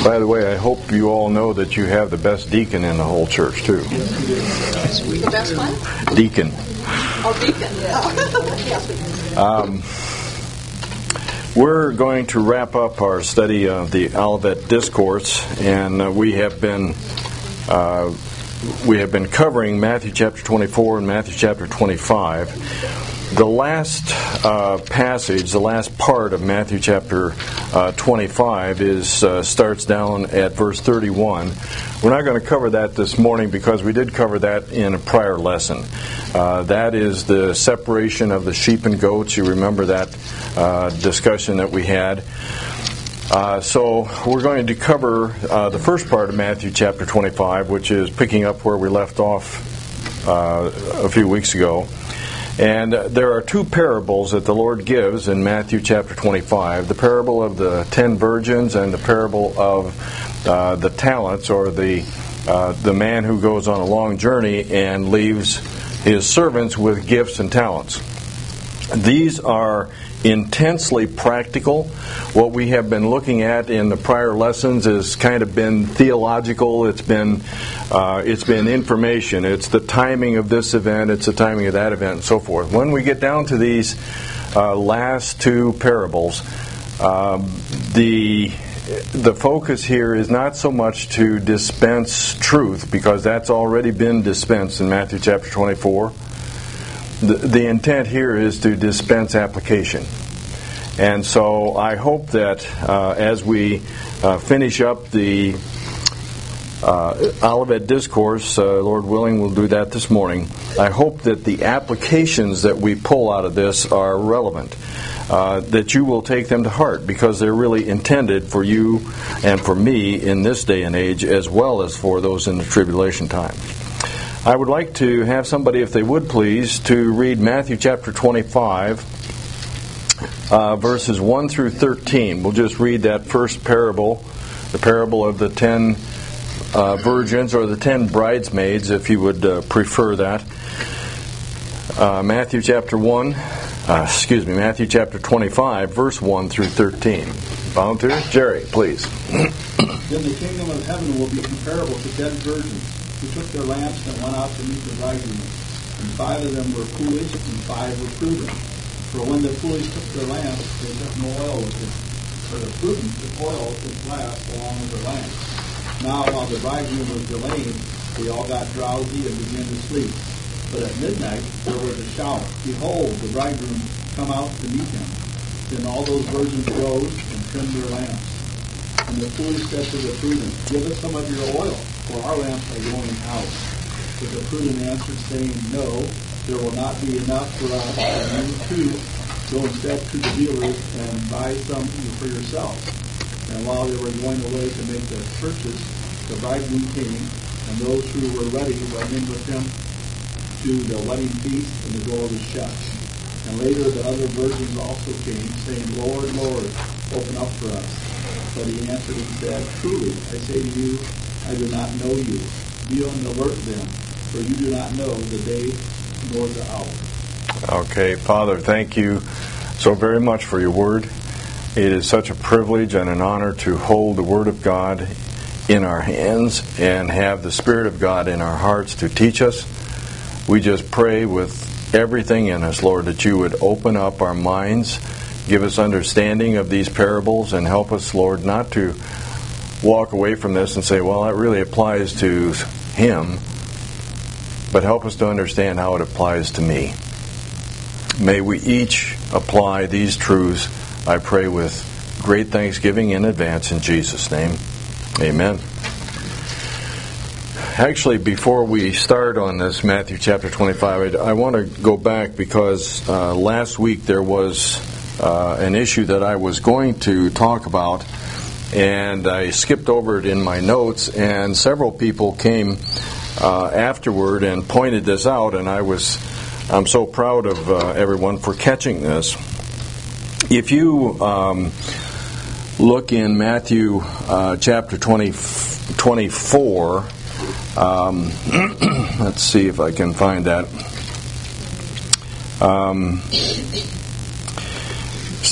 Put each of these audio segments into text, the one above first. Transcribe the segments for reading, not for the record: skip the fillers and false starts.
By the way, I hope you all know that you have the best deacon in the whole church, too. The best one? Deacon. Oh, deacon. Yes. We're going to wrap up our study of the Olivet Discourse, and we have been covering Matthew chapter 24 and Matthew chapter 25. The last passage, the last part of Matthew chapter 25 starts down at verse 31. We're not going to cover that this morning because we did cover that in a prior lesson. That is the separation of the sheep and goats. You remember that discussion that we had. So we're going to cover the first part of Matthew chapter 25, which is picking up where we left off a few weeks ago. And there are two parables that the Lord gives in Matthew chapter 25, the parable of the 10 virgins and the parable of the talents, or the man who goes on a long journey and leaves his servants with gifts and talents. These are intensely practical. What we have been looking at in the prior lessons has kind of been theological. It's been information. It's the timing of this event. It's the timing of that event, and so forth. When we get down to these last two parables, the focus here is not so much to dispense truth, because that's already been dispensed in Matthew chapter 24. The intent here is to dispense application. And so I hope that as we finish up the Olivet Discourse, Lord willing, we'll do that this morning. I hope that the applications that we pull out of this are relevant, that you will take them to heart, because they're really intended for you and for me in this day and age, as well as for those in the tribulation time. I would like to have somebody, if they would please, to read Matthew chapter 25, verses 1 through 13. We'll just read that first parable, the parable of the 10 virgins, or the 10 bridesmaids, if you would prefer that. Matthew chapter 25, verse 1 through 13. Volunteer? Jerry, please. Then the kingdom of heaven will be comparable to 10 virgins who took their lamps and went out to meet the bridegroom. And 5 of them were foolish, and 5 were prudent. For when the foolish took their lamps, they took no oil with them. For the prudent took oil with flask along with their lamps. Now while the bridegroom was delaying, they all got drowsy and began to sleep. But at midnight there was a shout, "Behold, the bridegroom come out to meet him." Then all those virgins rose and trimmed their lamps. And the foolish said to the prudent, "Give us some of your oil, for our lamps are going out." But the prudent answered, saying, "No, there will not be enough for us, and you too go instead to the dealers and buy some for yourselves." And while they were going away to make their purchase, the bridegroom came, and those who were ready went in with him to the wedding feast, and the door was shut. And later the other virgins also came, saying, "Lord, Lord, open up for us." But he answered and said, "Truly, I say to you, I do not know you. Be on the alert then, for you do not know the day nor the hour." Okay, Father, thank you so very much for your word. It is such a privilege and an honor to hold the Word of God in our hands and have the Spirit of God in our hearts to teach us. We just pray with everything in us, Lord, that you would open up our minds, give us understanding of these parables, and help us, Lord, not to walk away from this and say, well, that really applies to him, but help us to understand how it applies to me. May we each apply these truths, I pray, with great thanksgiving in advance, in Jesus' name. Amen. Actually, before we start on this Matthew chapter 25, I want to go back because last week there was an issue that I was going to talk about, and I skipped over it in my notes, and several people came afterward and pointed this out, and I'm so proud of everyone for catching this. If you look in Matthew chapter 24, let's see if I can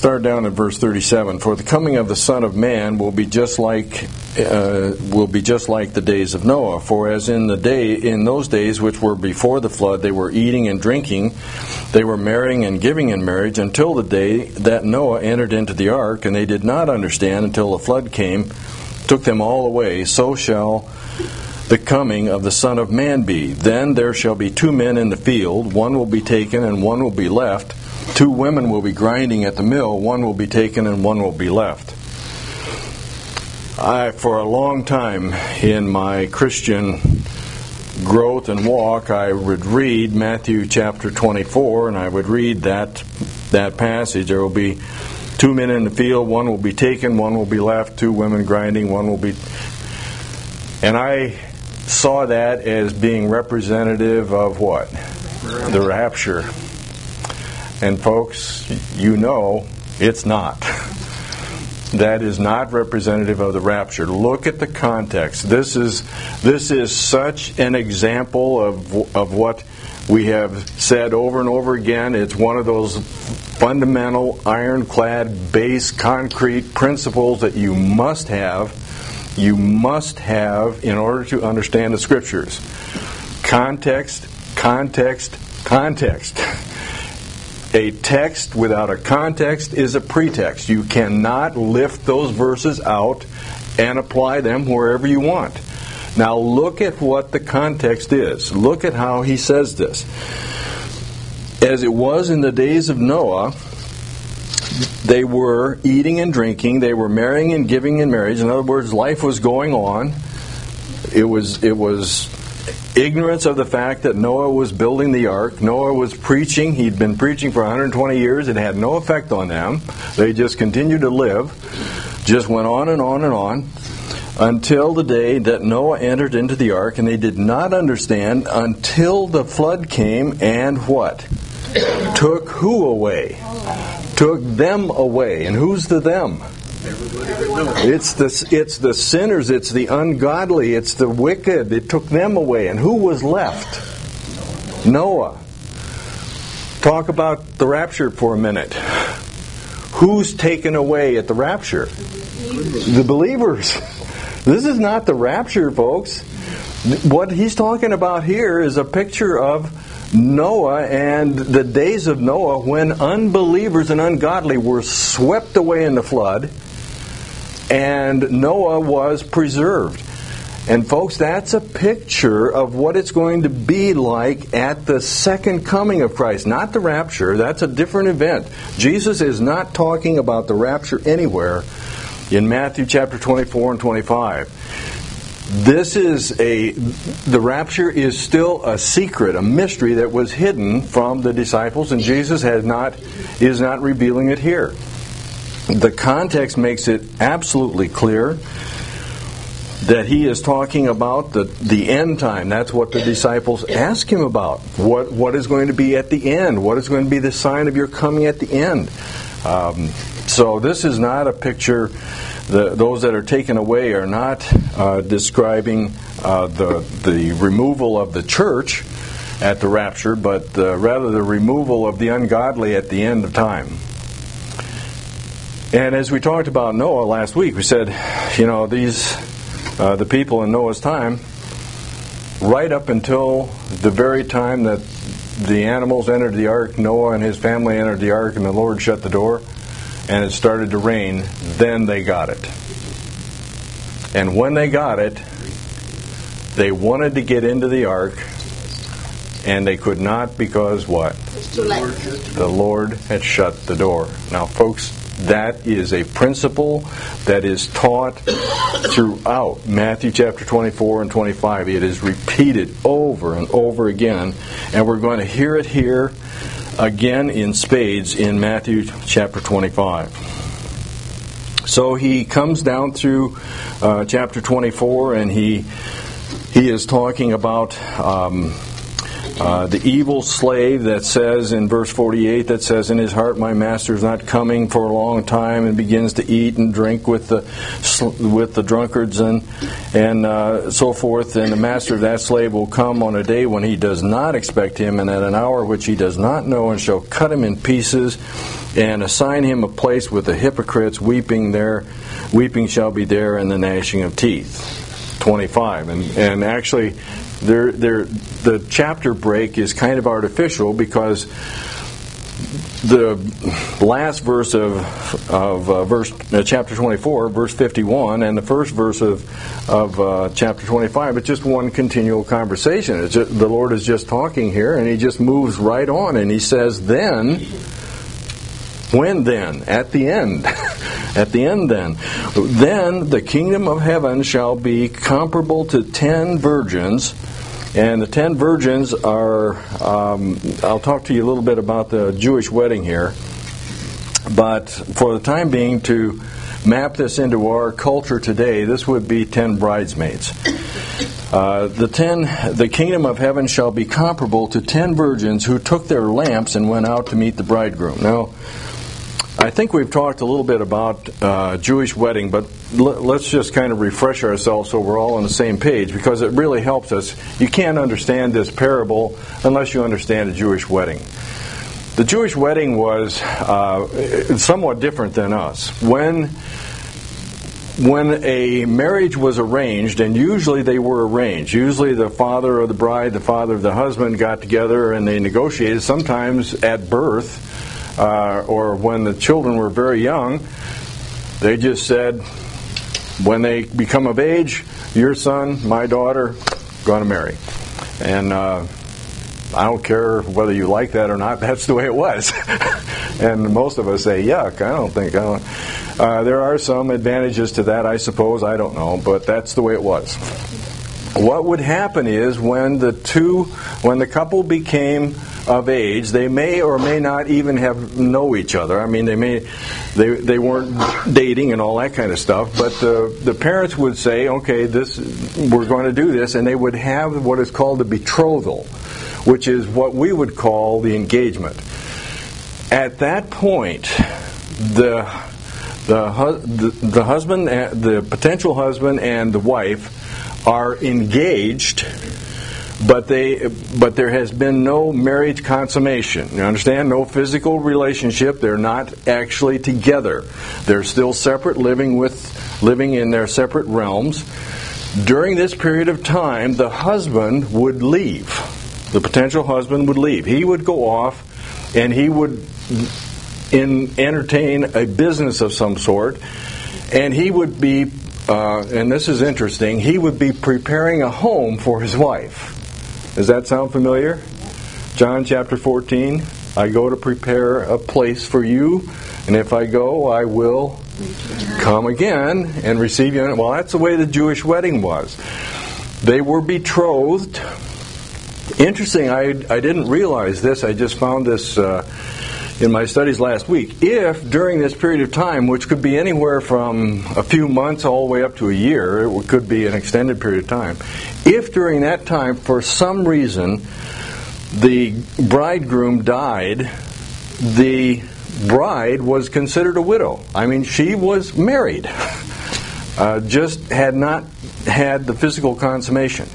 start down at verse 37. For the coming of the Son of Man will be just like the days of Noah. For as in those days which were before the flood, they were eating and drinking, they were marrying and giving in marriage, until the day that Noah entered into the ark, and they did not understand until the flood came, took them all away. So shall the coming of the Son of Man be. Then there shall be 2 men in the field, one will be taken and one will be left. 2 women will be grinding at the mill, one will be taken and one will be left. For a long time in my Christian growth and walk, I would read Matthew chapter 24, and I would read that passage. There will be 2 men in the field, one will be taken, one will be left, 2 women grinding, one will be... And I saw that as being representative of what? The rapture. And folks, you know it's not. That is not representative of the rapture. Look at the context. This is such an example of what we have said over and over again. It's one of those fundamental, ironclad, base, concrete principles that you must have in order to understand the Scriptures. Context, context, context. A text without a context is a pretext. You cannot lift those verses out and apply them wherever you want. Now look at what the context is. Look at how he says this. As it was in the days of Noah, they were eating and drinking, they were marrying and giving in marriage. In other words, life was going on. It was ignorance of the fact that Noah was building the ark. Noah was preaching. He'd been preaching for 120 years. It had no effect on them. They just continued to live. Just went on and on and on until the day that Noah entered into the ark, and they did not understand until the flood came and what? Took who away? Took them away. And who's the them? It's the sinners, it's the ungodly, it's the wicked. It took them away. And who was left? Noah. Talk about the rapture for a minute. Who's taken away at the rapture? The believers. This is not the rapture, folks. What he's talking about here is a picture of Noah and the days of Noah when unbelievers and ungodly were swept away in the flood, and Noah was preserved. And folks, that's a picture of what it's going to be like at the second coming of Christ. Not the rapture. That's a different event. Jesus is not talking about the rapture anywhere in Matthew chapter 24 and 25. The rapture is still a secret, a mystery that was hidden from the disciples, and Jesus is not revealing it here. The context makes it absolutely clear that he is talking about the end time. That's what the disciples ask him about. What is going to be at the end? What is going to be the sign of your coming at the end? So this is not a picture. Those that are taken away are not describing the removal of the church at the rapture, but rather the removal of the ungodly at the end of time. And as we talked about Noah last week, we said, the people in Noah's time, right up until the very time that the animals entered the ark, Noah and his family entered the ark, and the Lord shut the door, and it started to rain, then they got it. And when they got it, they wanted to get into the ark, and they could not because what? It's too late. The Lord had shut the door. Now, folks, that is a principle that is taught throughout Matthew chapter 24 and 25. It is repeated over and over again, and we're going to hear it here again in spades in Matthew chapter 25. So he comes down through chapter 24, and he is talking about The evil slave that says in verse 48, that says, in his heart my master is not coming for a long time, and begins to eat and drink with the drunkards and so forth. And the master of that slave will come on a day when he does not expect him, and at an hour which he does not know, and shall cut him in pieces, and assign him a place with the hypocrites. Weeping shall be there, and the gnashing of teeth. 25. And actually, the chapter break is kind of artificial, because the last verse of chapter 24, verse 51, and the first verse of chapter 25, it's just one continual conversation. The Lord is just talking here, and He just moves right on, and He says, then, when then? At the end. At the end then. Then the kingdom of heaven shall be comparable to 10 virgins. And the 10 virgins are, I'll talk to you a little bit about the Jewish wedding here. But for the time being, to map this into our culture today, this would be 10 bridesmaids. The kingdom of heaven shall be comparable to 10 virgins who took their lamps and went out to meet the bridegroom. Now, I think we've talked a little bit about Jewish wedding, but let's just kind of refresh ourselves so we're all on the same page, because it really helps us. You can't understand this parable unless you understand a Jewish wedding. The Jewish wedding was somewhat different than us. When a marriage was arranged, and usually they were arranged, usually the father of the bride, the father of the husband got together and they negotiated, sometimes at birth, or when the children were very young. They just said, when they become of age, your son, my daughter, going to marry. And I don't care whether you like that or not, that's the way it was. And most of us say, yuck, I don't think. There are some advantages to that, I suppose, I don't know, but that's the way it was. What would happen is when the couple became of age, they may or may not even know each other. I mean, they weren't dating and all that kind of stuff. But the parents would say, okay, we're going to do this, and they would have what is called a betrothal, which is what we would call the engagement. At that point, the husband, the potential husband, and the wife are engaged, but there has been no marriage consummation. You understand? No physical relationship. They're not actually together. They're still separate, living in their separate realms. During this period of time, the husband would leave. The potential husband would leave. He would go off, and he would entertain a business of some sort, and he would be, and this is interesting, he would be preparing a home for his wife. Does that sound familiar? John chapter 14, I go to prepare a place for you, and if I go, I will come again and receive you. Well, that's the way the Jewish wedding was. They were betrothed. Interesting, I didn't realize this. I just found this in my studies last week. If during this period of time, which could be anywhere from a few months all the way up to a year, it could be an extended period of time, if during that time, for some reason, the bridegroom died, the bride was considered a widow. I mean, she was married, just had not had the physical consummation.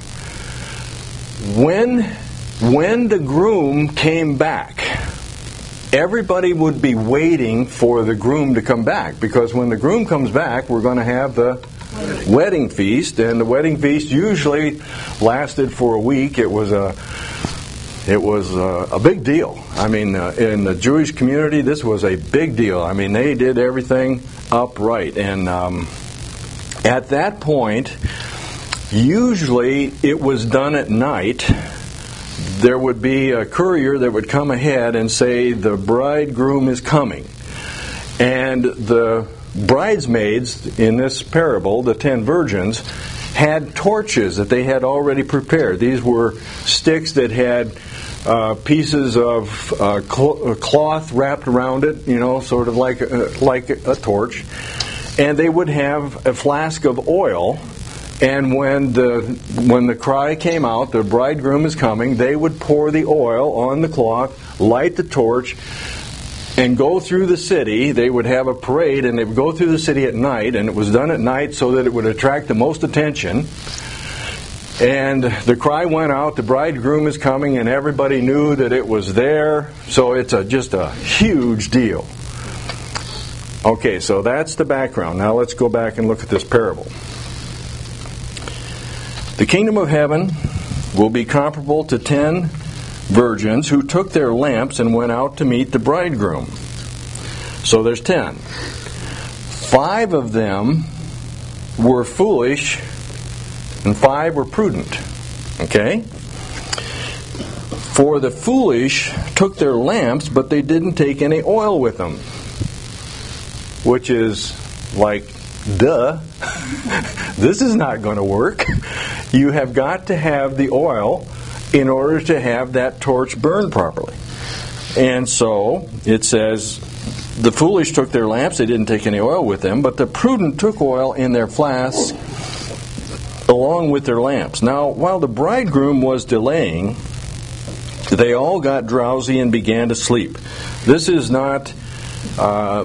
When the groom came back, everybody would be waiting for the groom to come back, because when the groom comes back, we're going to have the wedding feast, and the wedding feast usually lasted for a week. It was a big deal. I mean, in the Jewish community, this was a big deal. I mean, they did everything upright, and at that point, usually it was done at night. There would be a courier that would come ahead and say, the bridegroom is coming. And the bridesmaids in this parable, the 10 virgins, had torches that they had already prepared. These were sticks that had pieces of cloth wrapped around it, sort of like a torch. And they would have a flask of oil, And when the cry came out, the bridegroom is coming, they would pour the oil on the cloth, light the torch, and go through the city. They would have a parade, and they would go through the city at night, and it was done at night so that it would attract the most attention. And the cry went out, the bridegroom is coming, and everybody knew that it was there. So it's just a huge deal. Okay, so that's the background. Now let's go back and look at this parable. The kingdom of heaven will be comparable to 10 virgins who took their lamps and went out to meet the bridegroom. So there's 10. 5 of them were foolish and 5 were prudent. Okay? For the foolish took their lamps, but they didn't take any oil with them. Which is like, duh. This is not going to work. You have got to have the oil in order to have that torch burn properly. And so it says, the foolish took their lamps, they didn't take any oil with them, but the prudent took oil in their flasks along with their lamps. Now, while the bridegroom was delaying, they all got drowsy and began to sleep. This is not a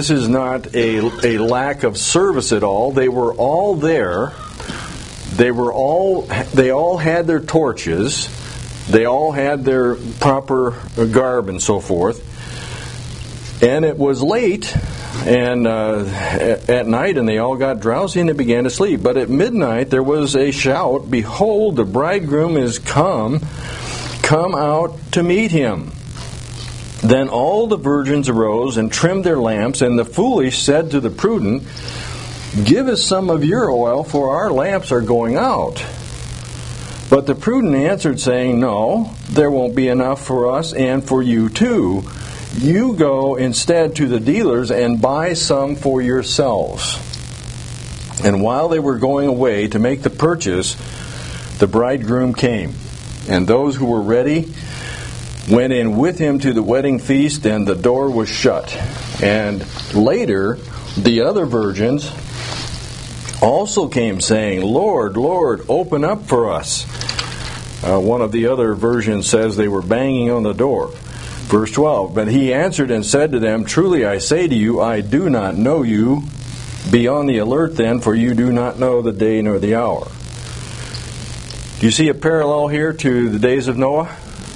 lack of service at all. They were all there. They all had their torches. They all had their proper garb and so forth. And it was late and at night, and they all got drowsy and they began to sleep. But at midnight there was a shout, "Behold, the bridegroom is come. Come out to meet him." Then all the virgins arose and trimmed their lamps, and the foolish said to the prudent, "Give us some of your oil, for our lamps are going out." But the prudent answered, saying, "No, there won't be enough for us and for you too. You go instead to the dealers and buy some for yourselves." And while they were going away to make the purchase, the bridegroom came, and those who were ready went in with him to the wedding feast, and the door was shut. And later, the other virgins also came, saying, "Lord, Lord, open up for us." One of the other versions says they were banging on the door. Verse 12, "But he answered and said to them, Truly I say to you, I do not know you. Be on the alert then, for you do not know the day nor the hour." Do you see a parallel here to the days of Noah?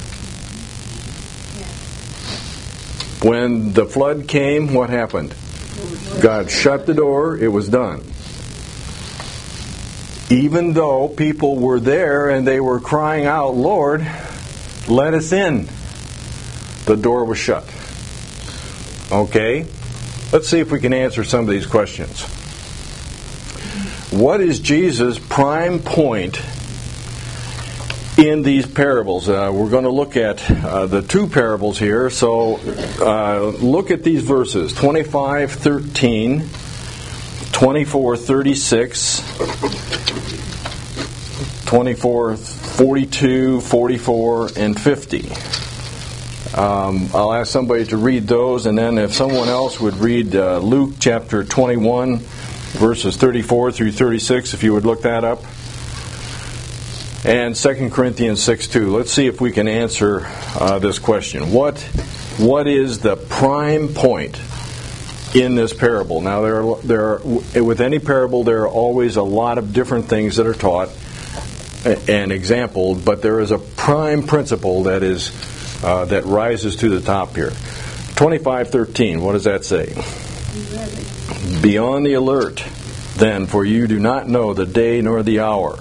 When the flood came, what happened? God shut the door, it was done. Even though people were there and they were crying out, "Lord, let us in," the door was shut. Okay? Let's see if we can answer some of these questions. What is Jesus' prime point in these parables? We're going to look at the two parables here. So look at these verses, 25:13, 24:36, 24:42, 44, and 50. I'll ask somebody to read those, and then if someone else would read Luke chapter 21, verses 34 through 36, if you would look that up. And 2 Corinthians 6:2. Let's see if we can answer this question. What is the prime point in this parable? Now, there are with any parable there are always a lot of different things that are taught and exampled, but there is a prime principle that is that rises to the top here. 25:13. What does that say? Be on the alert, then, for you do not know the day nor the hour.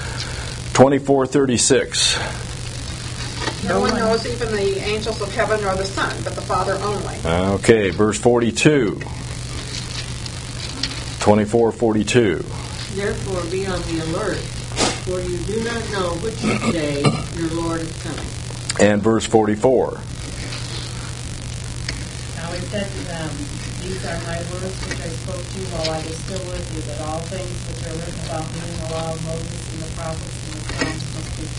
24:36. No one knows, even the angels of heaven or the Son, but the Father only. Okay, verse 42. 24:42. Therefore be on the alert, for you do not know which day your Lord is coming. And verse 44. Now it says, these are my words which I spoke to you while I was still with you, that all things which are written about me in the law of Moses and the prophets and the Psalms must be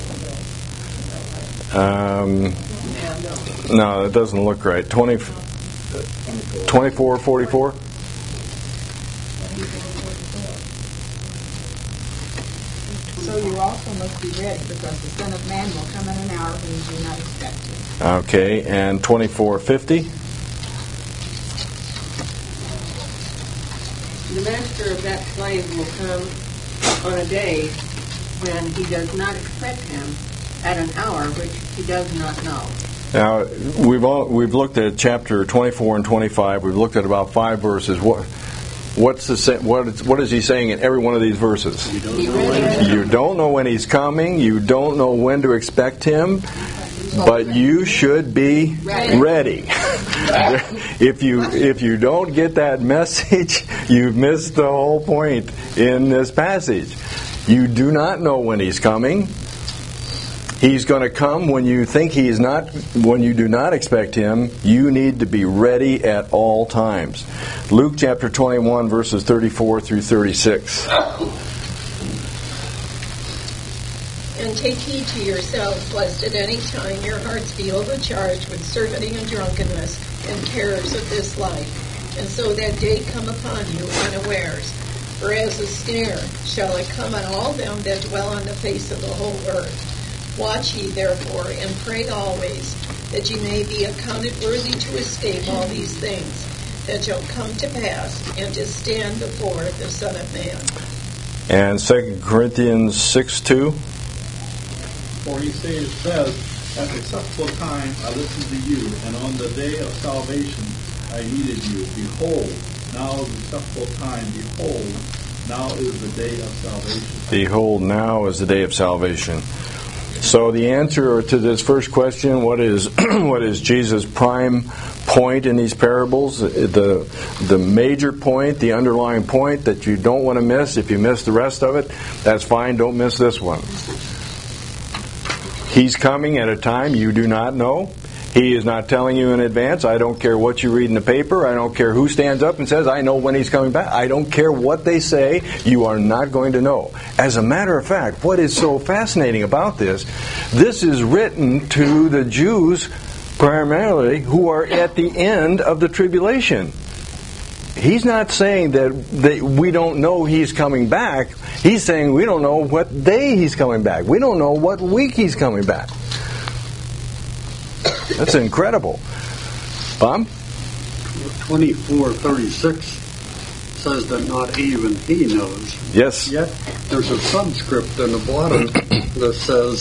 fulfilled. No, that doesn't look right. 24:44. So you also must be ready, because the Son of Man will come in an hour when you do not expect him. Okay, and 24:50. The master of that slave will come on a day when he does not expect him, at an hour which he does not know. Now, we've looked at chapter 24 and 25. We've looked at about 5 verses. What is he saying in every one of these verses? You don't know when he's coming. You don't know when to expect him. But you should be ready. If you don't get that message, you've missed the whole point in this passage. You do not know when he's coming. He's going to come when you think he's not, when you do not expect him. You need to be ready at all times. Luke chapter 21, verses 34 through 36. And take heed to yourselves, lest at any time your hearts be overcharged with surfeiting and drunkenness and terrors of this life, and so that day come upon you unawares. For as a snare shall it come on all them that dwell on the face of the whole earth. Watch ye therefore, and pray always, that ye may be accounted worthy to escape all these things that shall come to pass, and to stand before the Son of Man. And 2 Corinthians 6:2. For he says, at the acceptable time I listened to you, and on the day of salvation I needed you. Behold, now is the acceptable time. Behold, now is the day of salvation. Behold, now is the day of salvation. So the answer to this first question, what is Jesus' prime point in these parables? The major point, the underlying point that you don't want to miss. If you miss the rest of it, that's fine. Don't miss this one. He's coming at a time you do not know. He is not telling you in advance. I don't care what you read in the paper. I don't care who stands up and says, I know when he's coming back. I don't care what they say. You are not going to know. As a matter of fact, what is so fascinating about this is written to the Jews primarily who are at the end of the tribulation. He's not saying that we don't know he's coming back. He's saying we don't know what day he's coming back. We don't know what week he's coming back. That's incredible. Bob? 24:36 says that not even he knows. Yes. Yet there's a subscript in the bottom that says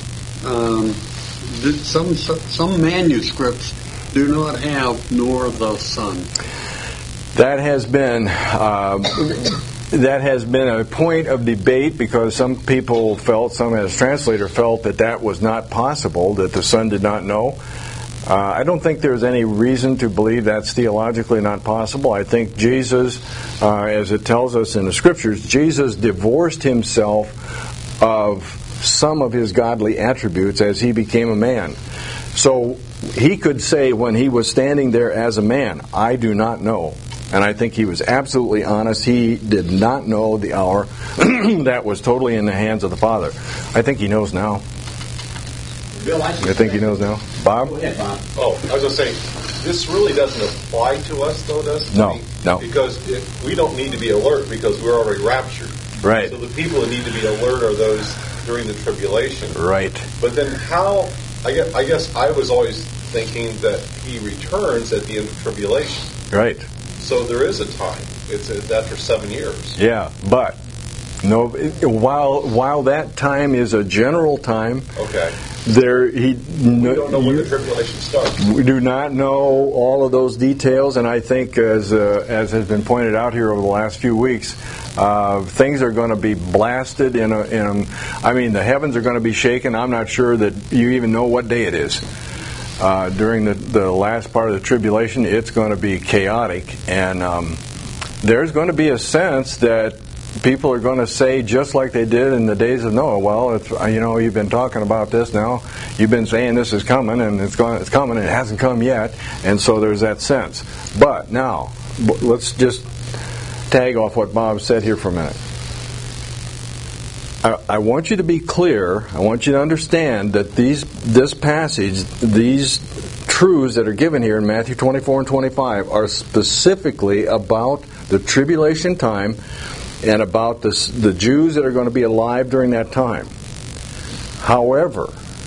some manuscripts do not have nor the Son. That has been a point of debate, because some people felt, some as translator felt, that was not possible, that the Son did not know. I don't think there's any reason to believe that's theologically not possible. I think Jesus, as it tells us in the Scriptures, Jesus divorced himself of some of his godly attributes as he became a man. So he could say when he was standing there as a man, I do not know. And I think he was absolutely honest. He did not know the hour. That was totally in the hands of the Father. I think he knows now. Bill, I think he knows now. Bob? Go ahead, Bob. Oh, I was going to say, this really doesn't apply to us, though, does it? No. Because we don't need to be alert because we're already raptured. Right. So the people that need to be alert are those during the tribulation. Right. But then how, I guess I was always thinking that he returns at the end of tribulation. Right. So there is a time. It's after 7 years. Yeah, but no. While that time is a general time, okay. We don't know when the tribulation starts. We do not know all of those details, and I think, as has been pointed out here over the last few weeks, things are going to be blasted. I mean, the heavens are going to be shaken. I'm not sure that you even know what day it is. During the last part of the tribulation, it's going to be chaotic, and there's going to be a sense that people are going to say, just like they did in the days of Noah, well, you've been talking about this now, you've been saying this is coming, and it's coming, and it hasn't come yet, and so there's that sense. But now, let's just tag off what Bob said here for a minute. I want you to be clear. I want you to understand that this passage, these truths that are given here in Matthew 24 and 25 are specifically about the tribulation time and about the Jews that are going to be alive during that time. However,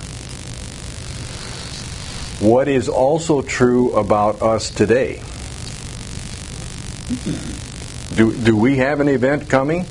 what is also true about us today? Do we have an event coming?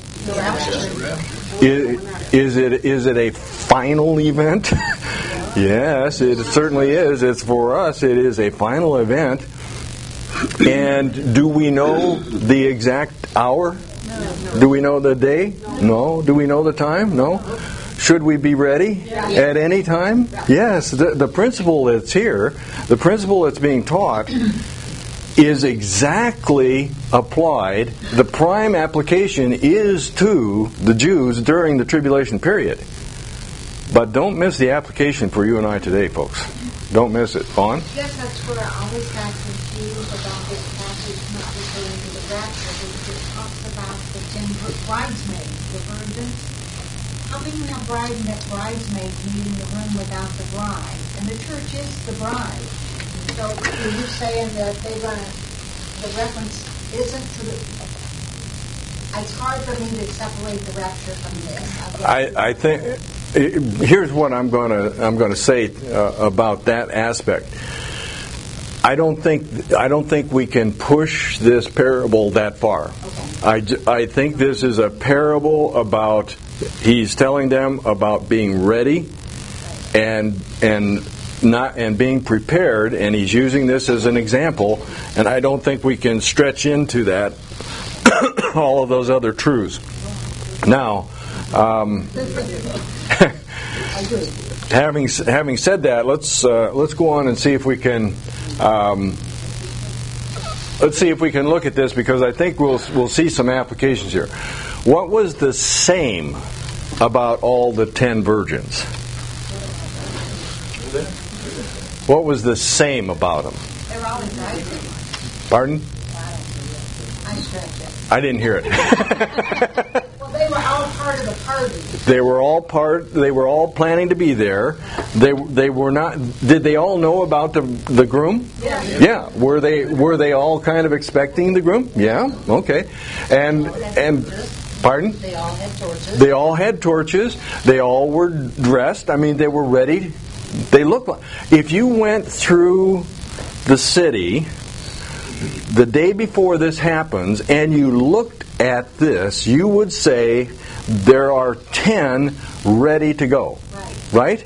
Is it a final event? Yes, it certainly is. It's for us. It is a final event. And do we know the exact hour? No. Do we know the day? No. Do we know the time? No. Should we be ready at any time? Yes. The principle that's here, the principle that's being taught, is exactly applied. The prime application is to the Jews during the tribulation period. But don't miss the application for you and I today, folks. Don't miss it. Vaughn? Yes, that's where I always got confused about this passage not referring to the rapture, because it talks about the 10 bridesmaids, the virgins. How many have bridesmaids meeting the room without the bride? And the church is the bride. So are you saying that the reference isn't to the... It's hard for me to separate the rapture from this. I think... Here's what I'm going to say about that aspect. I don't think we can push this parable that far. Okay. I think this is a parable about, he's telling them about being ready and being prepared, and he's using this as an example. And I don't think we can stretch into that all of those other truths. Now. Having said that, let's go on and see if we can look at this, because I think we'll see some applications here. What was the same about all the 10 virgins? What was the same about them? They were all invited. Pardon? I stretch it. I didn't hear it. They were all part of the party. They were all planning to be there. They were not. Did they all know about the groom? Yeah. Were they all kind of expecting the groom? Yeah. Okay. And pardon? They all had torches. They all had torches. They all were dressed. I mean, they were ready. They looked like, if you went through the city the day before this happens and you looked at this, you would say there are 10 ready to go. Right?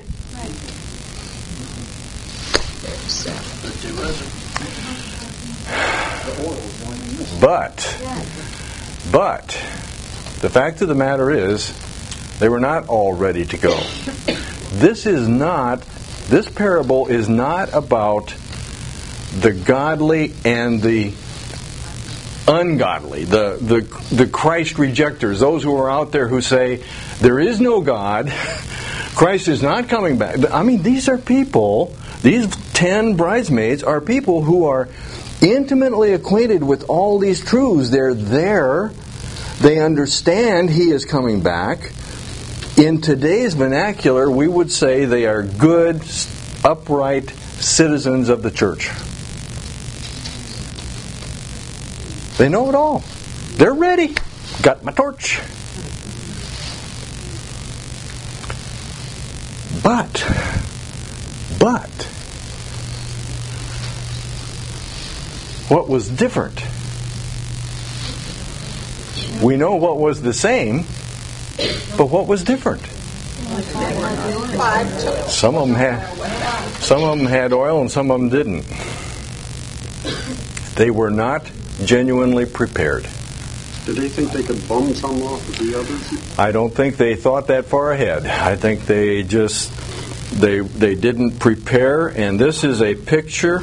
But the fact of the matter is, they were not all ready to go. This parable is not about the godly and the ungodly, the Christ rejectors, those who are out there who say, there is no God, Christ is not coming back. I mean, these are people, these 10 bridesmaids are people who are intimately acquainted with all these truths. They're there. They understand He is coming back. In today's vernacular, we would say they are good, upright citizens of the church. They know it all. They're ready. Got my torch. But, what was different? We know what was the same, but what was different? Some of them had oil and some of them didn't. They were not genuinely prepared. Did they think they could bum some off of the others? I don't think they thought that far ahead. I think they didn't prepare, and this is a picture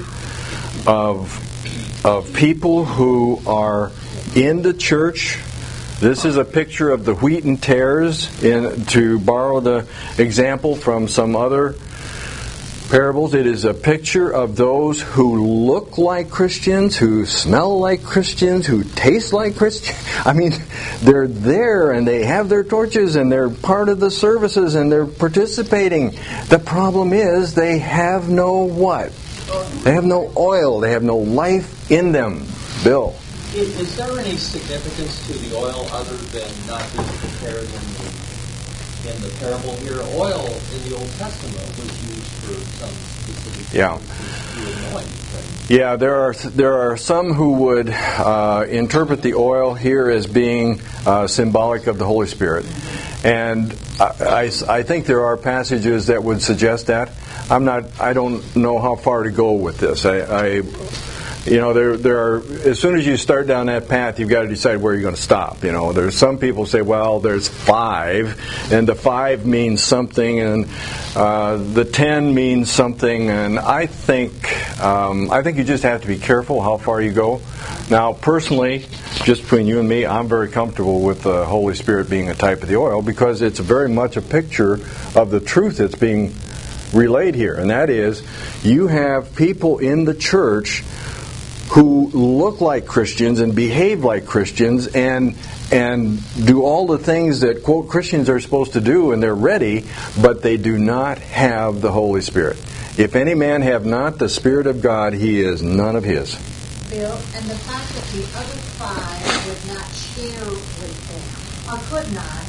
of people who are in the church. This is a picture of the wheat and tares, to borrow the example from some other parables. It is a picture of those who look like Christians, who smell like Christians, who taste like Christians. I mean, they're there and they have their torches and they're part of the services and they're participating. The problem is they have no what? They have no oil. They have no life in them. Bill. Is there any significance to the oil other than not being prepared in the parable here? Oil in the Old Testament was used for some specific to anoint, right? Yeah, there are some who would interpret the oil here as being symbolic of the Holy Spirit, and I think there are passages that would suggest that. I don't know how far to go with this. There are, as soon as you start down that path, you've got to decide where you're going to stop. There's some people say, well, there's 5, and the 5 means something, and the 10 means something, and I think you just have to be careful how far you go. Now, personally, just between you and me, I'm very comfortable with the Holy Spirit being a type of the oil because it's very much a picture of the truth that's being relayed here, and that is, you have people in the church who look like Christians and behave like Christians and do all the things that, quote, Christians are supposed to do, and they're ready, but they do not have the Holy Spirit. If any man have not the Spirit of God, he is none of his. Bill, and the fact that the other 5 would not share with them, or could not,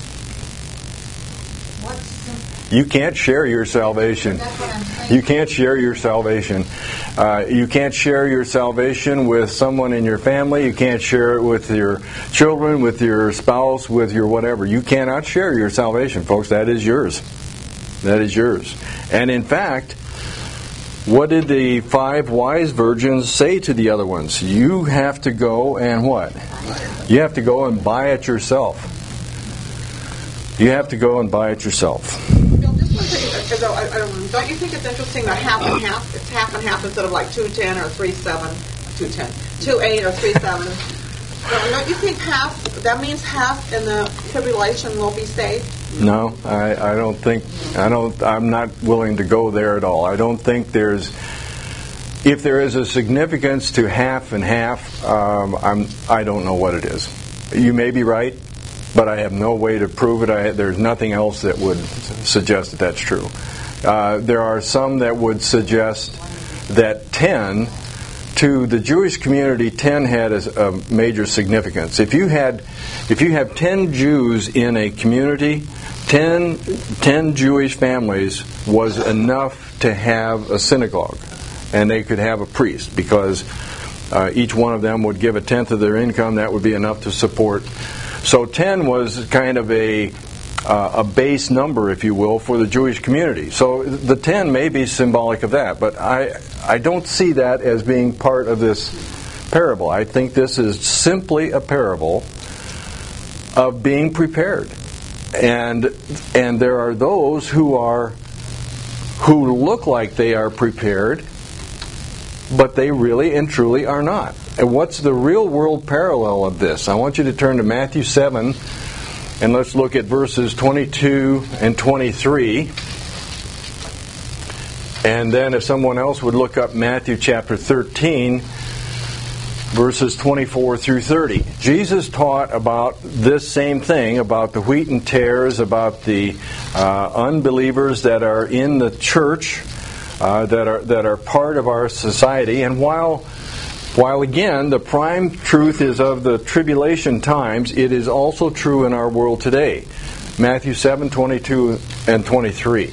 you can't share your salvation. You can't share your salvation. You can't share your salvation with someone in your family. You can't share it with your children, with your spouse, with your whatever. You cannot share your salvation, folks. That is yours. That is yours. And in fact, what did the 5 wise virgins say to the other ones? You have to go and what? You have to go and buy it yourself. You have to go and buy it yourself. Don't you think it's interesting that half and half? It's half and half instead of like 2:10 or 3:7, 2:10, 2:8 or 3:7. Don't you think half? That means half in the tribulation will be saved. No, I don't think. I'm not willing to go there at all. I don't think there's. If there is a significance to half and half, I don't know what it is. You may be right, but I have no way to prove it. There's nothing else that would suggest that that's true. There are some that would suggest that 10, to the Jewish community, 10 had a major significance. If you have 10 Jews in a community, 10 Jewish families was enough to have a synagogue, and they could have a priest, because each one of them would give 1/10 of their income. That would be enough to support. So 10 was kind of a base number, if you will, for the Jewish community. So the 10 may be symbolic of that, but I don't see that as being part of this parable. I think this is simply a parable of being prepared. And there are those who look like they are prepared, but they really and truly are not. And what's the real world parallel of this? I want you to turn to Matthew 7, and let's look at verses 22 and 23. And then if someone else would look up Matthew chapter 13, verses 24 through 30. Jesus taught about this same thing, about the wheat and tares, about the unbelievers that are in the church, that are part of our society. And while again the prime truth is of the tribulation times, it is also true in our world today. Matthew 7, 22 and 23.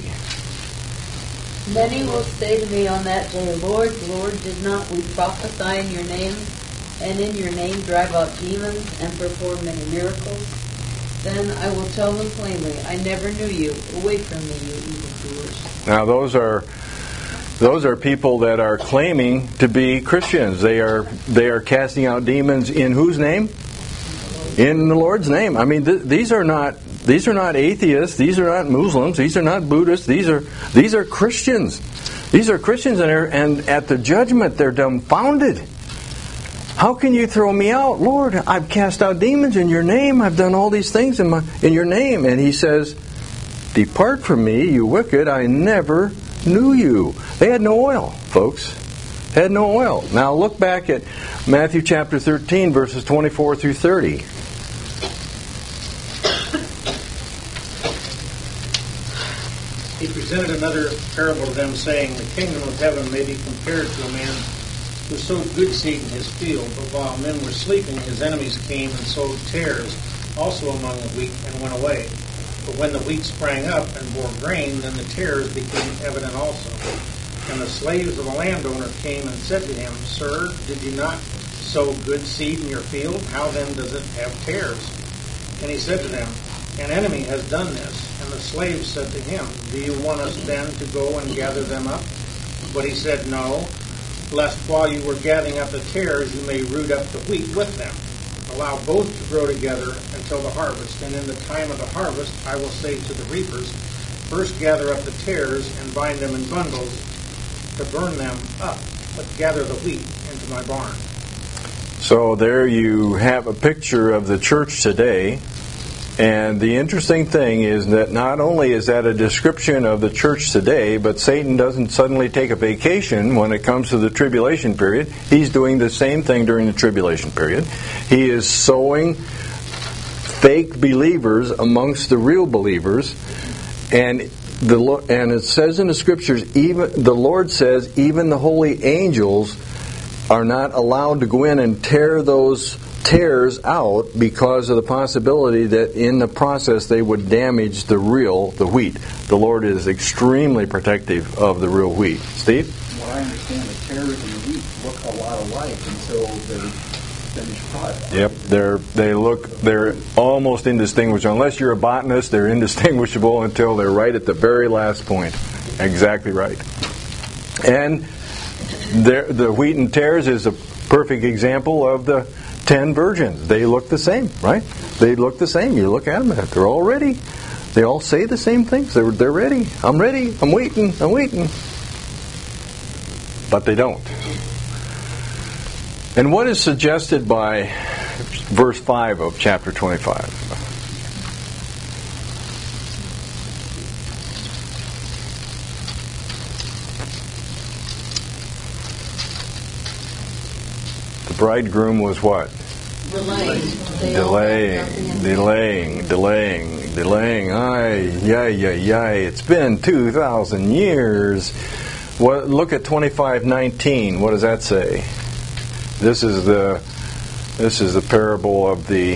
Many will say to me on that day, Lord, Lord, did not we prophesy in your name, and in your name drive out demons, and perform many miracles? Then I will tell them plainly, I never knew you. Away from me, you evildoers. Now those are people that are claiming to be Christians. They are casting out demons in whose name? In the Lord's name. I mean, these are not atheists. These are not Muslims. These are not Buddhists. These are Christians. These are Christians, and at the judgment they're dumbfounded. How can you throw me out, Lord? I've cast out demons in your name. I've done all these things in your name. And he says, depart from me, you wicked. I never knew you. They had no oil, folks. They had no oil. Now look back at Matthew chapter 13, verses 24 through 30. He presented another parable to them, saying, the kingdom of heaven may be compared to a man who sowed good seed in his field, but while men were sleeping, his enemies came and sowed tares also among the wheat and went away. But when the wheat sprang up and bore grain, then the tares became evident also. And the slaves of the landowner came and said to him, Sir, did you not sow good seed in your field? How then does it have tares? And he said to them, An enemy has done this. And the slaves said to him, Do you want us then to go and gather them up? But he said, No, lest while you were gathering up the tares, you may root up the wheat with them. Allow both to grow together until the harvest. And in the time of the harvest, I will say to the reapers, First gather up the tares and bind them in bundles to burn them up, but gather the wheat into my barn. So there you have a picture of the church today. And the interesting thing is that not only is that a description of the church today, but Satan doesn't suddenly take a vacation when it comes to the tribulation period. He's doing the same thing during the tribulation period. He is sowing fake believers amongst the real believers. And it says in the scriptures, even the Lord says, even the holy angels are not allowed to go in and tear those tares out because of the possibility that in the process they would damage the wheat. The Lord is extremely protective of the real wheat. Steve? Well, I understand the tares and the wheat look a lot alike until they're finished product. Yep, they're almost indistinguishable. Unless you're a botanist, they're indistinguishable until they're right at the very last point. Exactly right. And the wheat and tares is a perfect example of the 10 virgins. They look the same, right? They look the same. You look at them, they're all ready. They all say the same things. They're ready. I'm ready. I'm waiting. But they don't. And what is suggested by verse 5 of chapter 25? The bridegroom was what? Delaying. Ay. It's been 2,000 years. Look at 25:19. What does that say? This is the parable of the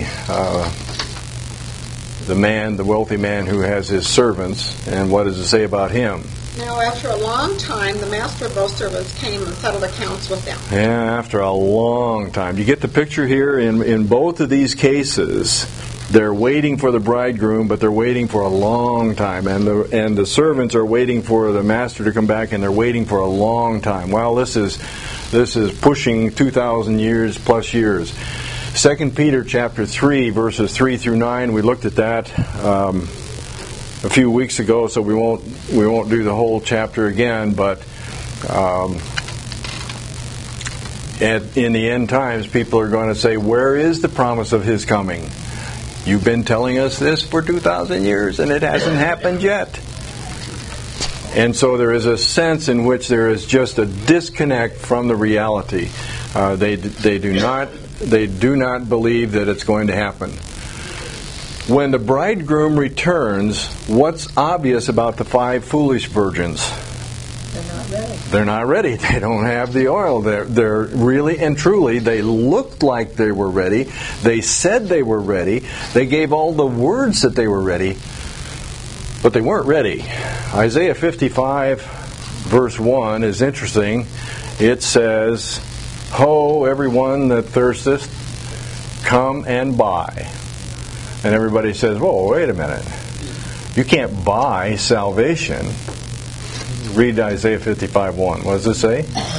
wealthy man who has his servants. And what does it say about him? Now, after a long time, the master of those servants came and settled accounts with them. Yeah, after a long time. You get the picture here? In both of these cases, they're waiting for the bridegroom, but they're waiting for a long time. And the servants are waiting for the master to come back, and they're waiting for a long time. Well, this is pushing 2,000 years plus years. 2 Peter chapter 3, verses 3 through 9, we looked at that a few weeks ago, so we won't do the whole chapter again, but in the end times, people are going to say, where is the promise of His coming? You've been telling us this for 2,000 years, and it hasn't happened yet. And so there is a sense in which there is just a disconnect from the reality. They do not believe that it's going to happen. When the bridegroom returns, what's obvious about the 5 foolish virgins? They're not ready. They don't have the oil. They're really and truly, they looked like they were ready. They said they were ready. They gave all the words that they were ready, but they weren't ready. Isaiah 55, verse 1 is interesting. It says, Ho, everyone that thirsteth, come and buy. And everybody says, whoa, wait a minute. You can't buy salvation. Read Isaiah 55:1. What does it say?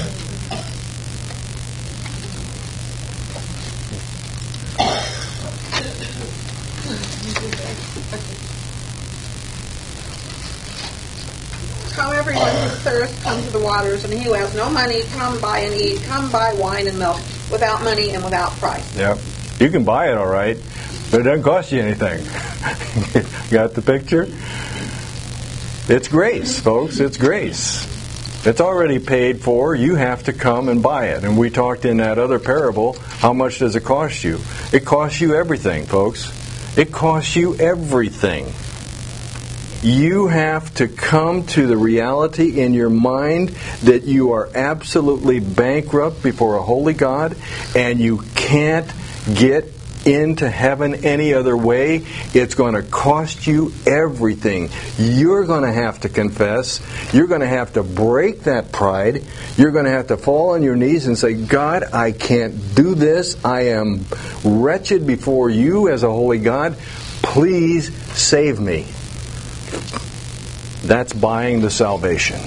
Come everyone who thirsts, come to the waters, and he who has no money, come buy and eat. Come buy wine and milk without money and without price. Yep. You can buy it all right, but it doesn't cost you anything. Got the picture? It's grace, folks. It's grace. It's already paid for. You have to come and buy it. And we talked in that other parable, how much does it cost you? It costs you everything, folks. It costs you everything. You have to come to the reality in your mind that you are absolutely bankrupt before a holy God, and you can't get into heaven any other way. It's going to cost you everything. You're going to have to confess. You're going to have to break that pride. You're going to have to fall on your knees and say, God, I can't do this. I am wretched before you as a holy God. Please save me. That's buying the salvation.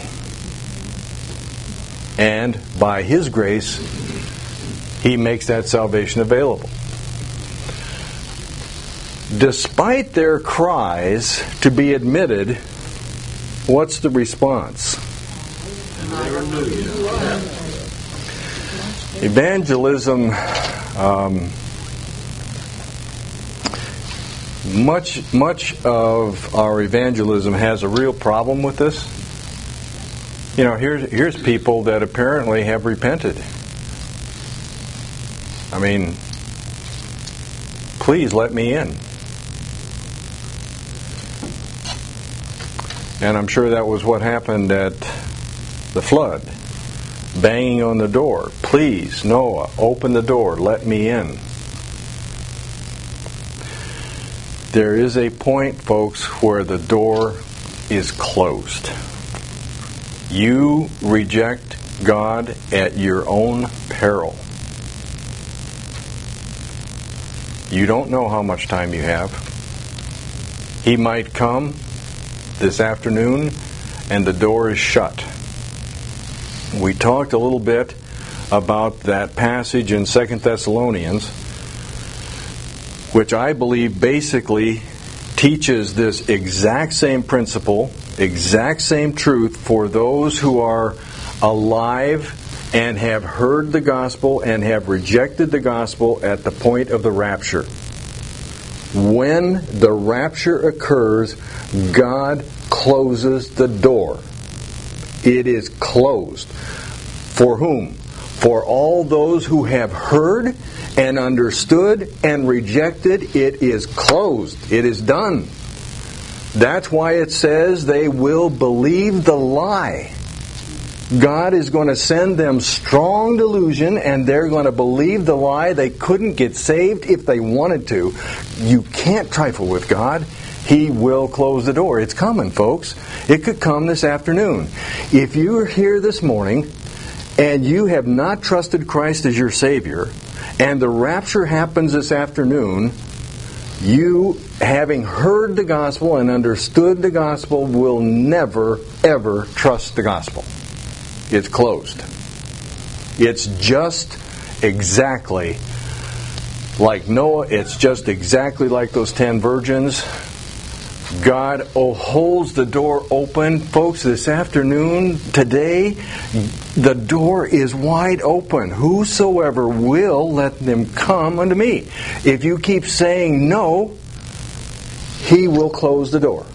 And by His grace, He makes that salvation available. Despite their cries to be admitted, what's the response? Evangelism, much of our evangelism has a real problem with this. You know, here's people that apparently have repented. I mean, please let me in. And I'm sure that was what happened at the flood. Banging on the door. Please, Noah, open the door. Let me in. There is a point, folks, where the door is closed. You reject God at your own peril. You don't know how much time you have. He might come this afternoon and the door is shut. We talked a little bit about that passage in 2 Thessalonians, which I believe basically teaches this exact same principle, exact same truth for those who are alive and have heard the gospel and have rejected the gospel at the point of the rapture. When the rapture occurs, God closes the door. It is closed. For whom? For all those who have heard and understood and rejected. It is closed. It is done. That's why it says they will believe the lie. God is going to send them strong delusion, and they're going to believe the lie. They couldn't get saved if they wanted to. You can't trifle with God. He will close the door. It's coming, folks. It could come this afternoon. If you are here this morning and you have not trusted Christ as your Savior, and the rapture happens this afternoon, you, having heard the gospel and understood the gospel, will never, ever trust the gospel. It's closed. It's just exactly like Noah. It's just exactly like those 10 virgins. God holds the door open. Folks, this afternoon, today, the door is wide open. Whosoever will, let them come unto me. If you keep saying no, He will close the door.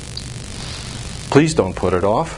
Please don't put it off.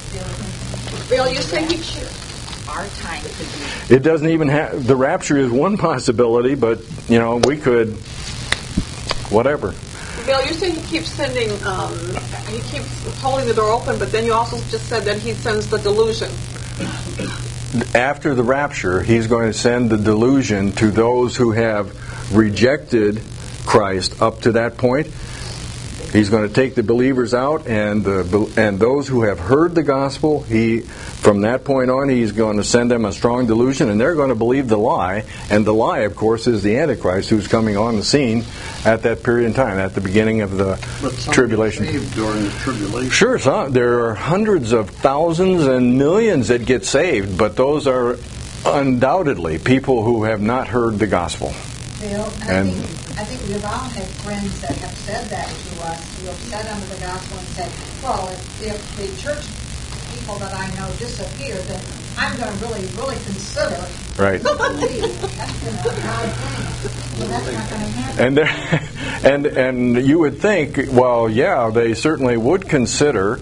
Bill, you say our time could be. It doesn't even have, the rapture is one possibility, but, you know, we could, whatever. Bill, you say He keeps sending, He keeps holding the door open, but then you also just said that He sends the delusion. After the rapture, He's going to send the delusion to those who have rejected Christ up to that point. He's going to take the believers out, and those who have heard the gospel, from that point on, He's going to send them a strong delusion, and they're going to believe the lie. And the lie, of course, is the Antichrist, who's coming on the scene at that period in time, at the beginning of the tribulation. Saved during the tribulation. Sure, there are hundreds of thousands and millions that get saved, but those are undoubtedly people who have not heard the gospel. Bill, I think we've all had friends that have said that to us, who have said under the gospel and said, well, if the church people that I know disappear, then I'm going to really consider. Right. That's a God thing. Well, that's not going to happen. And you would think, well, yeah, they certainly would consider.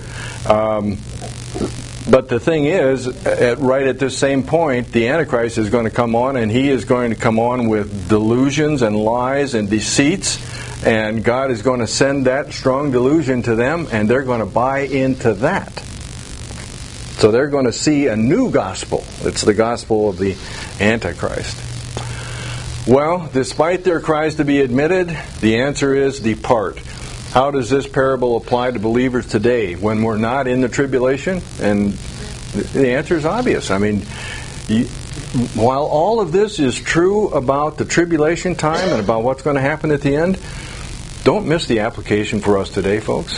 But the thing is, right at this same point, the Antichrist is going to come on, and he is going to come on with delusions and lies and deceits And God is going to send that strong delusion to them, and they're going to buy into that. So they're going to see a new gospel. It's the gospel of the Antichrist. Well, despite their cries to be admitted, the answer is depart. How does this parable apply to believers today when we're not in the tribulation? And the answer is obvious. I mean, while all of this is true about the tribulation time and about what's going to happen at the end, don't miss the application for us today, folks.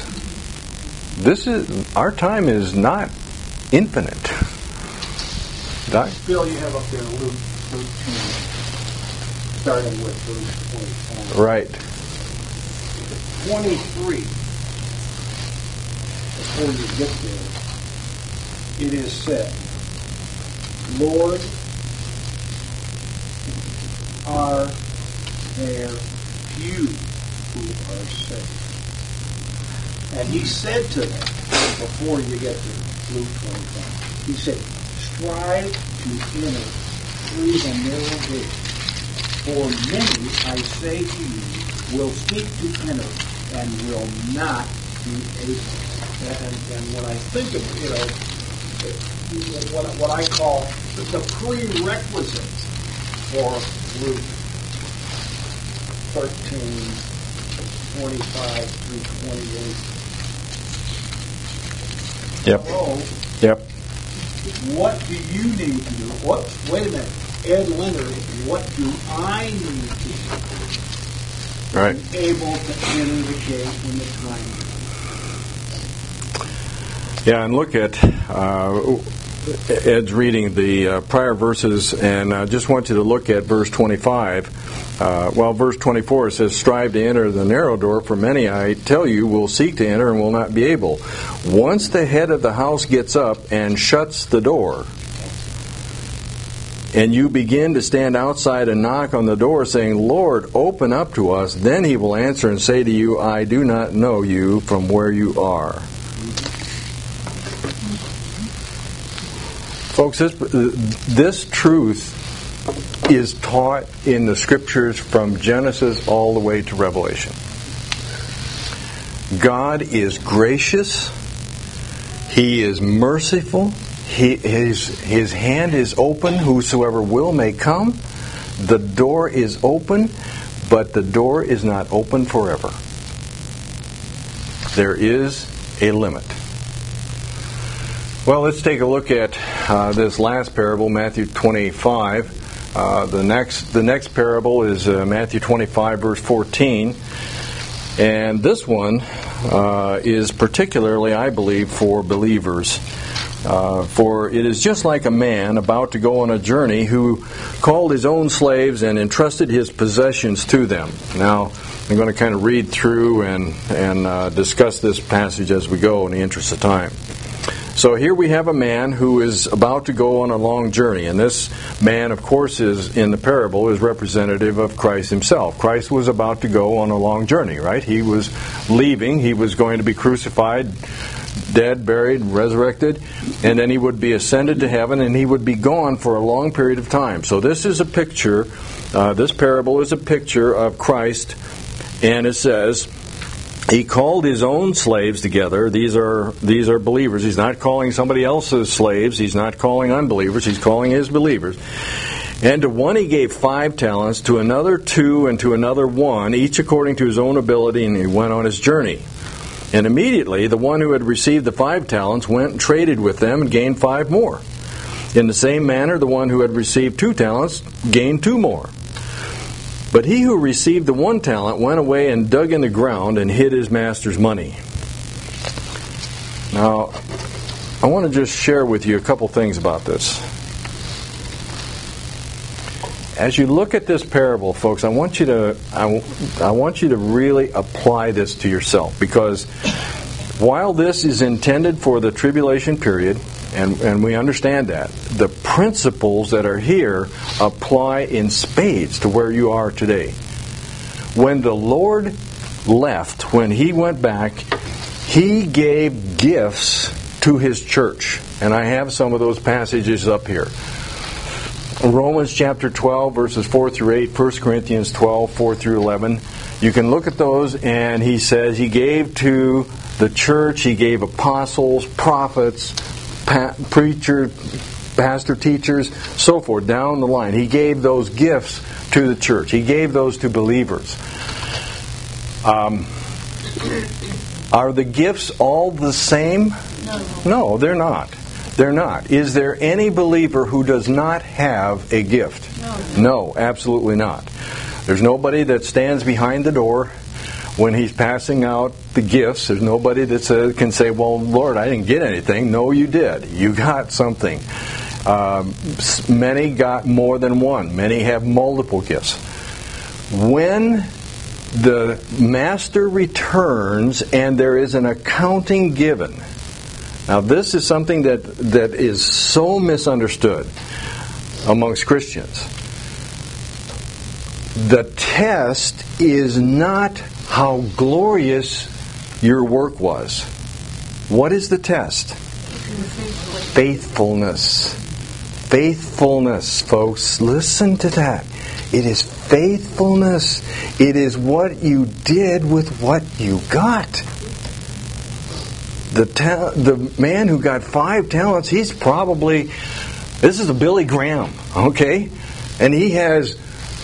Our time is not infinite. Doc? Bill, you have up there Luke 13, starting with verse 24. Right. 23, before you get there, it is said, Lord, are there few who are saved? And he said to them, before you get to Luke 25, he said, strive to enter through the narrow gate. For many, I say to you, will seek to enter and will not be able. And when I think of, what I call the prerequisites for Luke 13, 25 through 28. Yep. So, yep. What do you need to do? Wait a minute. Ed Leonard, what do I need to do? Right. To be able to enter the gate when the time is. Yeah, and look at Ed's reading the prior verses, and I just want you to look at verse 25. Verse 24 says, strive to enter the narrow door, for many, I tell you, will seek to enter and will not be able. Once the head of the house gets up and shuts the door, and you begin to stand outside and knock on the door saying, Lord, open up to us, then he will answer and say to you, I do not know you from where you are. Folks, this truth is taught in the Scriptures from Genesis all the way to Revelation. God is gracious. He is merciful. His hand is open. Whosoever will may come. The door is open, but the door is not open forever. There is a limit. Well, let's take a look at this last parable, Matthew 25. The next parable is Matthew 25, verse 14. And this one is particularly, I believe, for believers. For it is just like a man about to go on a journey who called his own slaves and entrusted his possessions to them. Now, I'm going to kind of read through and discuss this passage as we go in the interest of time. So here we have a man who is about to go on a long journey, and this man, of course, is in the parable is representative of Christ himself. Christ was about to go on a long journey, right? He was leaving. He was going to be crucified, dead, buried, resurrected, and then he would be ascended to heaven, and he would be gone for a long period of time. So this is a picture, this parable is a picture of Christ, and it says, he called his own slaves together. These are believers. He's not calling somebody else's slaves. He's not calling unbelievers. He's calling his believers. And to one he gave 5 talents, to another 2, and to another 1, each according to his own ability, and he went on his journey. And immediately the one who had received the 5 talents went and traded with them and gained 5 more. In the same manner, the one who had received 2 talents gained 2 more. But he who received the 1 talent went away and dug in the ground and hid his master's money. Now, I want to just share with you a couple things about this. As you look at this parable, folks, I want you to really apply this to yourself, because while this is intended for the tribulation period, and we understand that, the principles that are here apply in spades to where you are today. When the Lord left, when he went back, he gave gifts to his church. And I have some of those passages up here. Romans chapter 12, verses 4 through 8, 1 Corinthians 12, 4 through 11, You can look at those, and he says he gave to the church, he gave apostles, prophets, preachers, pastor, teachers, so forth, down the line. He gave those gifts to the church. He gave those to believers. Are the gifts all the same? No, they're not. They're not. Is there any believer who does not have a gift? No, absolutely not. There's nobody that stands behind the door when he's passing out the gifts. There's nobody that can say, well, Lord, I didn't get anything. No, you did. You got something. Many got more than one. Many have multiple gifts. When the master returns and there is an accounting given. Now, this is something that is so misunderstood amongst Christians. The test is not how glorious your work was. What is the test? Faithfulness. Faithfulness, folks. Listen to that. It is faithfulness. It is what you did with what you got. The man who got 5 talents, he's probably, this is a Billy Graham, okay? And he has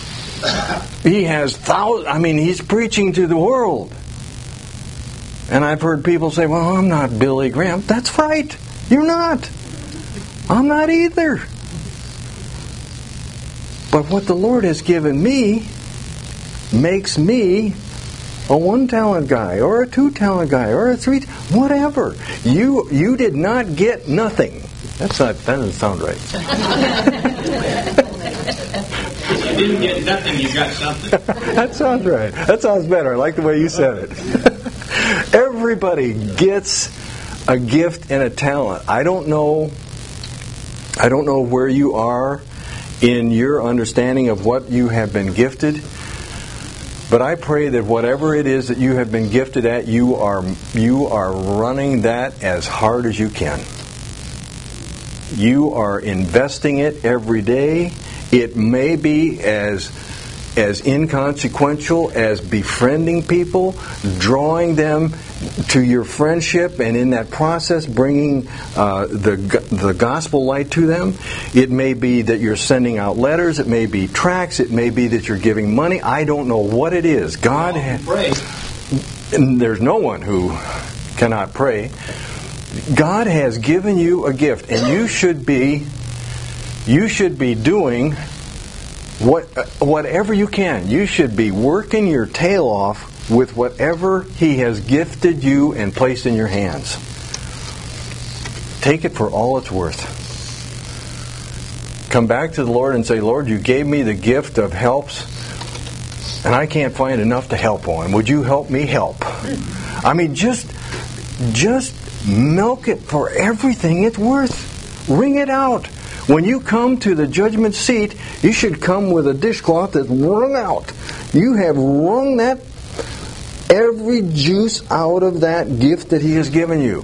thousands, he's preaching to the world. And I've heard people say, well, I'm not Billy Graham. That's right. You're not. I'm not either. But what the Lord has given me makes me a 1-talent guy, or a 2-talent guy, or a 3, whatever. You did not get nothing. That doesn't sound right. You didn't get nothing, you got something. That sounds right. That sounds better. I like the way you said it. Everybody gets a gift and a talent. I don't know where you are in your understanding of what you have been gifted, but I pray that whatever it is that you have been gifted at, you are running that as hard as you can. You are investing it every day. It may be as inconsequential as befriending people, drawing them to your friendship, and in that process bringing the gospel light to them. It may be that you're sending out letters. It may be tracts. It may be that you're giving money. I don't know what it is. God and there's no one who cannot pray. God has given you a gift, and you should be doing whatever you can. You should be working your tail off with whatever He has gifted you and placed in your hands. Take it for all it's worth. Come back to the Lord and say, Lord, you gave me the gift of helps, and I can't find enough to help on. Would you help me help? Just milk it for everything it's worth. Wring it out. When you come to the judgment seat, you should come with a dishcloth that's wrung out. You have wrung that every juice out of that gift that He has given you.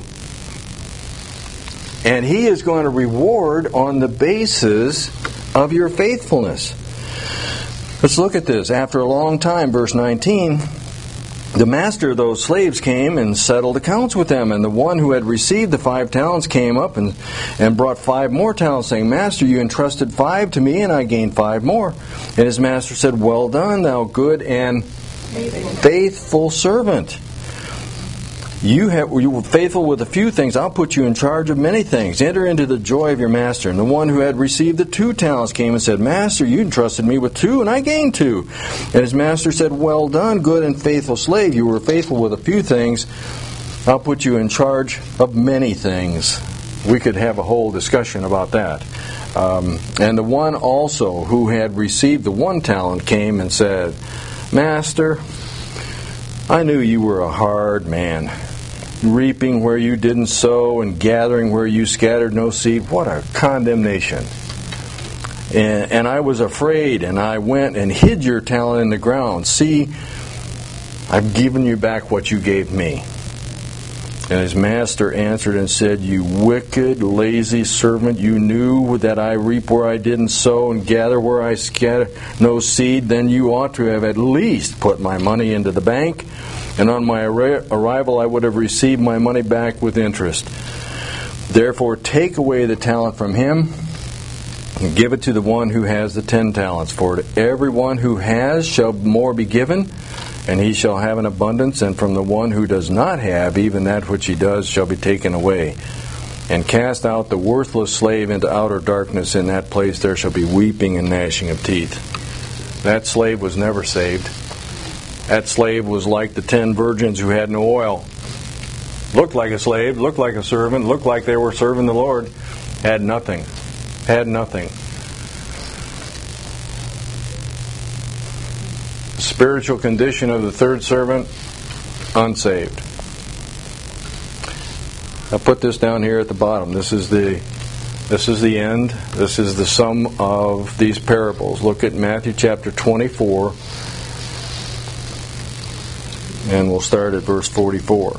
And He is going to reward on the basis of your faithfulness. Let's look at this. After a long time, verse 19, the master of those slaves came and settled accounts with them. And the one who had received the 5 talents came up and brought 5 more talents, saying, Master, you entrusted 5 to me, and I gained 5 more. And his master said, Well done, thou good and faithful servant. You were faithful with a few things. I'll put you in charge of many things. Enter into the joy of your master. And the one who had received the 2 talents came and said, Master, you entrusted me with 2, and I gained 2. And his master said, Well done, good and faithful slave. You were faithful with a few things. I'll put you in charge of many things. We could have a whole discussion about that. And the one also who had received the 1 talent came and said, Master, I knew you were a hard man, reaping where you didn't sow and gathering where you scattered no seed. What a condemnation. And I was afraid, and I went and hid your talent in the ground. See, I've given you back what you gave me. And his master answered and said, You wicked, lazy servant, you knew that I reap where I didn't sow and gather where I scatter no seed. Then you ought to have at least put my money into the bank, and on my arrival I would have received my money back with interest. Therefore take away the talent from him and give it to the one who has the 10 talents. For to everyone who has shall more be given, and he shall have an abundance, and from the one who does not have, even that which he does shall be taken away. And cast out the worthless slave into outer darkness. In that place there shall be weeping and gnashing of teeth. That slave was never saved. That slave was like the 10 virgins who had no oil. Looked like a slave, looked like a servant, looked like they were serving the Lord. Had nothing. Had nothing. Spiritual condition of the third servant, unsaved. I put this down here at the bottom. This is the end. This is the sum of these parables. Look at Matthew chapter 24, and we'll start at verse 44.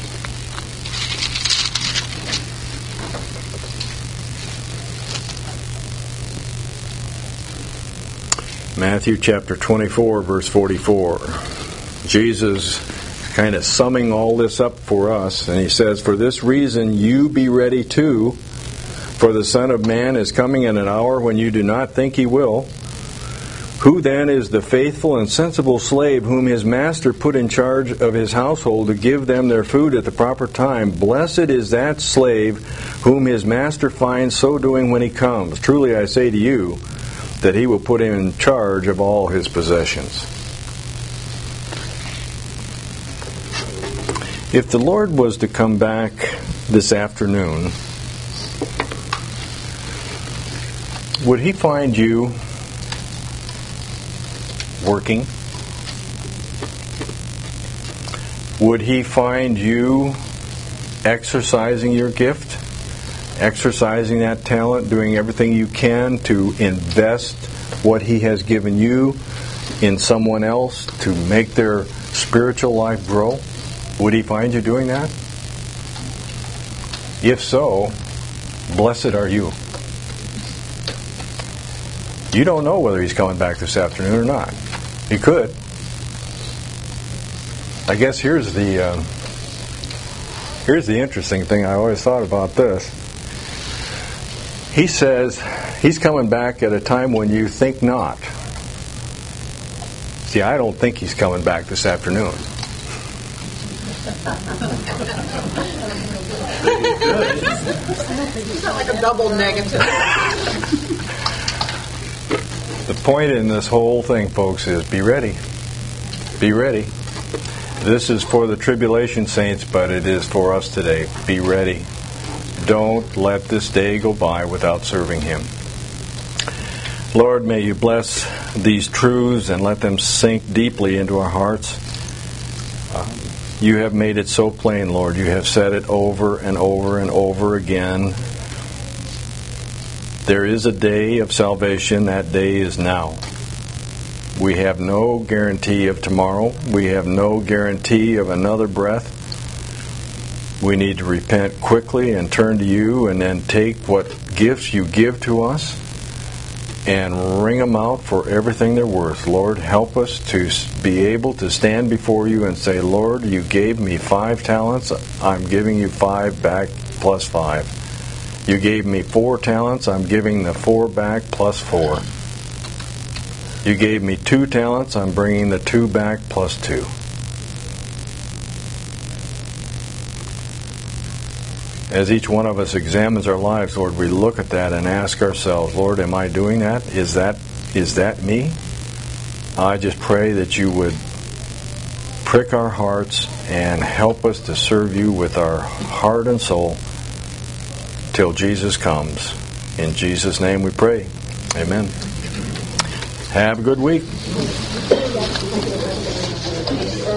Matthew chapter 24, verse 44. Jesus kind of summing all this up for us, and he says, For this reason you be ready too, for the Son of Man is coming in an hour when you do not think he will. Who then is the faithful and sensible slave whom his master put in charge of his household to give them their food at the proper time? Blessed is that slave whom his master finds so doing when he comes. Truly I say to you, that he will put him in charge of all his possessions. If the Lord was to come back this afternoon, would he find you working? Would he find you exercising your gift? Exercising that talent, doing everything you can to invest what he has given you in someone else to make their spiritual life grow? Would he find you doing that? If so, blessed are you. You don't know whether he's coming back this afternoon or not. He could. I guess here's the interesting thing. I always thought about this. He says he's coming back at a time when you think not. See, I don't think he's coming back this afternoon. Is that like a double negative? The point in this whole thing, folks, is be ready. Be ready. This is for the tribulation saints, but it is for us today. Be ready. Don't let this day go by without serving him. Lord, may you bless these truths and let them sink deeply into our hearts. You have made it so plain, Lord. You have said it over and over and over again. There is a day of salvation. That day is now. We have no guarantee of tomorrow. We have no guarantee of another breath. We need to repent quickly and turn to you, and then take what gifts you give to us and wring them out for everything they're worth. Lord, help us to be able to stand before you and say, Lord, you gave me 5 talents. I'm giving you 5 back plus 5. You gave me 4 talents. I'm giving the 4 back plus 4. You gave me 2 talents. I'm bringing the 2 back plus 2. As each one of us examines our lives, Lord, we look at that and ask ourselves, Lord, am I doing that? Is that me? I just pray that you would prick our hearts and help us to serve you with our heart and soul till Jesus comes. In Jesus' name we pray. Amen. Have a good week.